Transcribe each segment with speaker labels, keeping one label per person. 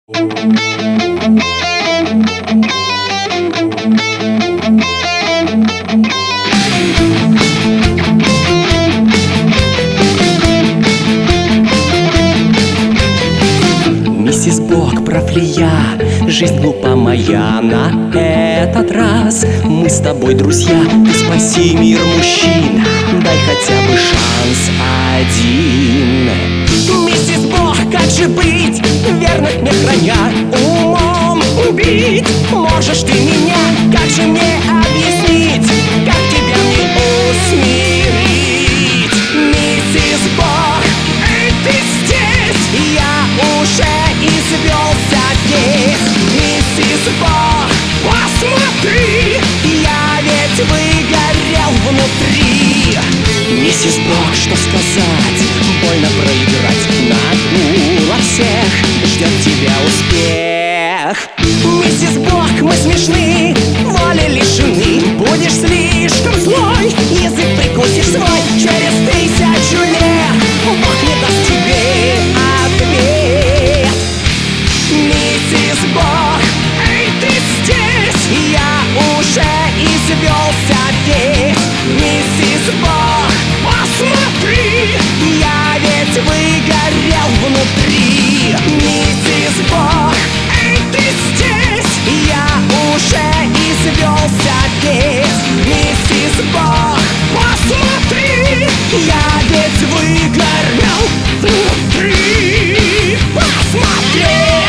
Speaker 1: Миссис Бог, прав ли я? Жизнь глупа моя на этот раз. Мы с тобой друзья, ты спаси мир мужчин, дай хотя бы шанс один. Миссис Бог, как же быть, верных мне храня, умом убить? Можешь ты меня, как же мне объяснить, как тебя мне усмирить? Миссис Бог, эй, ты здесь, я уже извелся весь. Миссис Бог, посмотри, я ведь выгорел внутри. Миссис Бог, что сказать, больно проиграть, надула всех, ждет тебя успех. Миссис Бог, мы смешны, воли лишены, будешь слишком злой, язык прикусишь свой, через 1000 лет Бог не даст тебе ответ. Миссис Бог, эй, ты здесь, я уже извелся весь. Миссис Бог, посмотри, я ведь выгорел внутри. Миссис Бог, эй, ты здесь, я уже извелся весь. Миссис Бог, посмотри, я ведь выгорел внутри. Посмотри.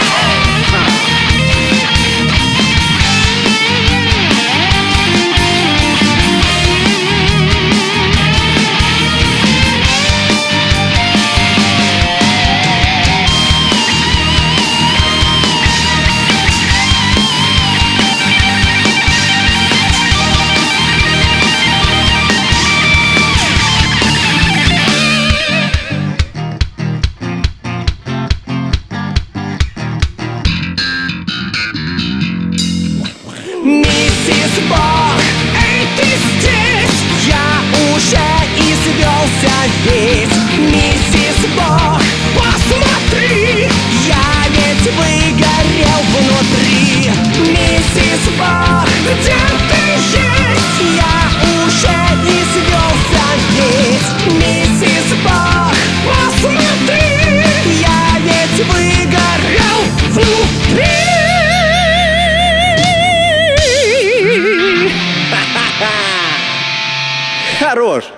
Speaker 1: Миссис Бог, эй, ты здесь, я уже извелся весь. Миссис Бог, посмотри, я ведь выгорел внутри. Миссис Бог, где ты есть, я уже извелся весь. Миссис Бог, посмотри, я ведь выгорел внутри.
Speaker 2: Хорош!